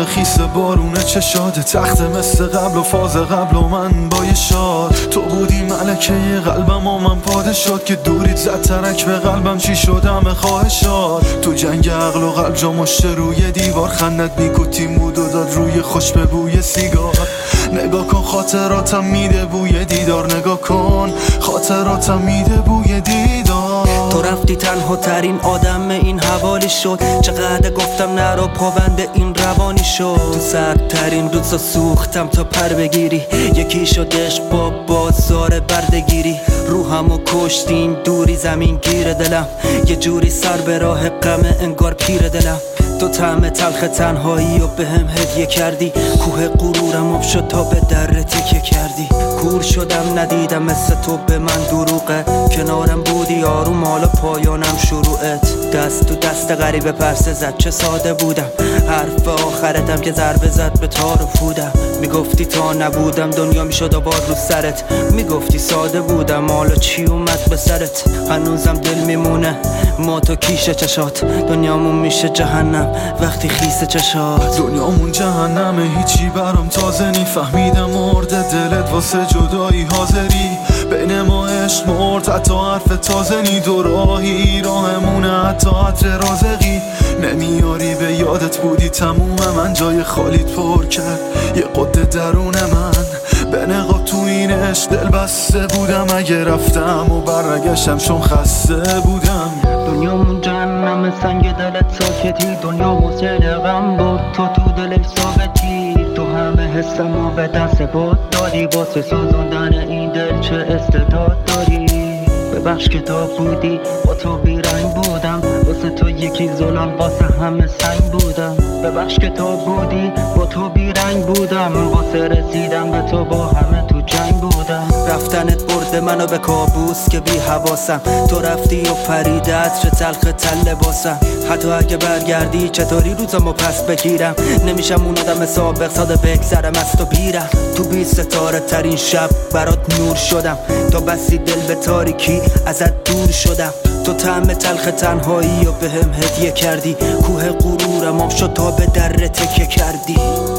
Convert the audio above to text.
خیس بارون چشات، تخت مثل قبل و فاز قبل و من با یه شاد. تو بودی ملکه قلبم و من پادشات، که دوریت زد ترک به قلبم چی شدم خواهشات. تو جنگ عقل و قلب جا مشت روی دیوار، خندت میکوتی مود و داد روی خوش به بوی سیگار. نگاه کن خاطراتم میده بوی دیدار، نگاه کن خاطراتم میده بوی دیدار. تو رفتی تنها ترین آدم این حوالی شد، چقدر گفتم نرو پابند این روانی شد. تو سردترین روزا سوختم تا پر بگیری، یکی شد عشق با بازار بردگیری. روحمو کشتین دوری زمین گیر دلم، یه جوری سر به راه غم انگار پیر دلم. تو طعم تلخ تنهایی و به هم هدیه کردی، کوه غرورم اب شد تا به در تکیه کردی. کور شدم ندیدم مثل تو به من دروغه، کنارم بودی آروم حالا پایانم شروعت. دست تو دست غریبه پرسه زد چه ساده بودم، حرف آخرتم که ضربه زد به تار و پودم. میگفتی تا نبودم دنیا میشد آباد رو سرت، میگفتی ساده بودم حالا چی اومد به سرت. هنوزم دل میمونه ما تو کیش چشات، دنیامون میشه جهنم وقتی خیس چشات. دنیامون جهنمه هیچی برام تازه نی، فهمیدم مرده دلت واسه جدایی حاضری. بین ما عشق مرد حتی حرف تازه نی، دو راهی راهمونه حتی عطر رازقی. نمیاری به یادت بودی تموم من، جای خالیت پر کرد یه قد درون من. به نقاب تو این عشق دل بسته بودم، اگه رفتم و برگشتم چون خسته بودم. دنیامون جهنم سنگ دلت ساکتی، دنیا حسین غم بود تو دلش ثابتی. تو همه حسمو به دست بود دادی، واسه سازوندن این دل چه استعداد داری. ببخش که تو بودی با تو بیرنگ بودم، واسه تو یکی ظلم واسه همه سنگ بودم. ببخش که تو بودی با تو بیرنگ بودم، واسه رسیدم به تو با همه تو جنگ بودم. رفتنت برده منو به کابوس که بی حواسم، تو رفتی و پرید عطر تلخ تل لباسم. حتی اگه برگردی چطوری روزمو پس بگیرم، نمیشم اون آدم سابق ساده بگذرم از تو بیرم. تو 20 ستاره ترین شب برات نور شدم، تا بسی دل به تاریکی ازت دور شدم. تو طعم تلخ تنهایی و به هم هدیه کردی، کوه غرورم آب شد تا به در تکیه کردی.